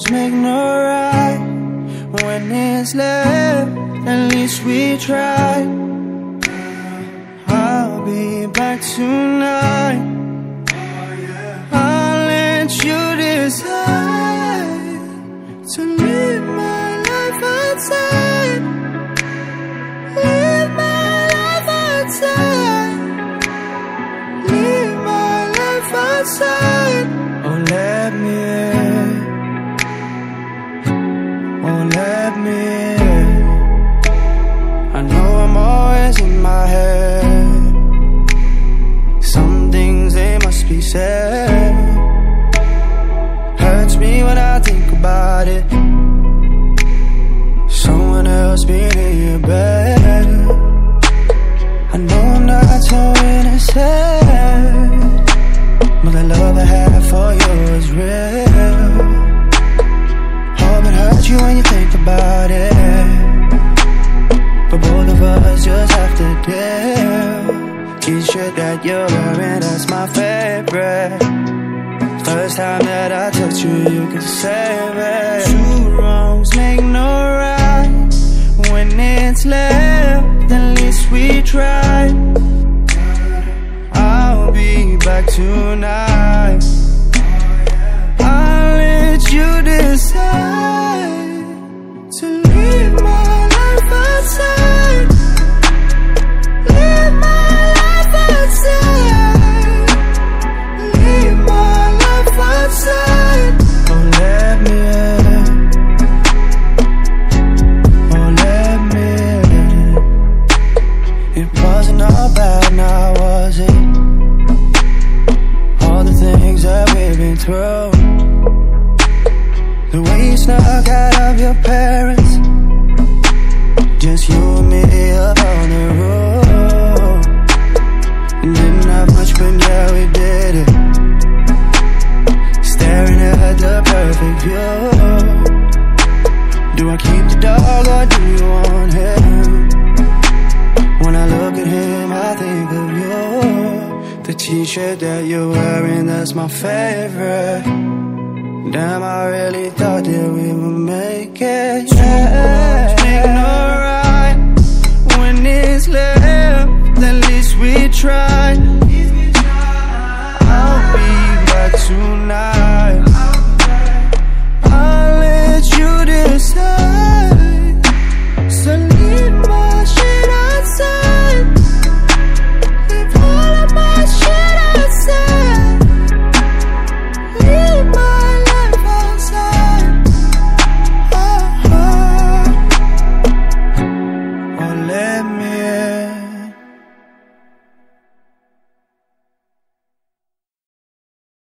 wrongs make no right. When it's left, at least we tried. I'll be back tonight. I'll let you decide to live my life outside. Live my life outside. Live my life outside. Oh, let me in. Oh, let me in. I know I'm always in my head. Some things, they must be said. Hurts me when I think about it. Someone else being in your bed. I know I'm not so innocent, but the love I have for you is real. Hope it hurts you when you think about it, but both of us just have to deal. T-shirt that you're wearing, that's my favorite. First time that I touch you, you can save it. Two wrongs make no right. When it's left, at least we tried. I'll be back tonight. I'll let you decide to live my life outside. Live my life outside. Live my life outside. Oh, let me in. Oh, let me in. It wasn't all bad, now was it? All the things that we've been through, the way you snuck out of your parents, just you and me up on the road. And didn't have much, but yeah, we did it. Staring at the perfect view. Do I keep the dog or do you want him? When I look at him, I think of you. The t-shirt that you're wearing, that's my favorite. Damn, I really thought that we would make it. Yeah. Make no right. When it's left, at least we tried.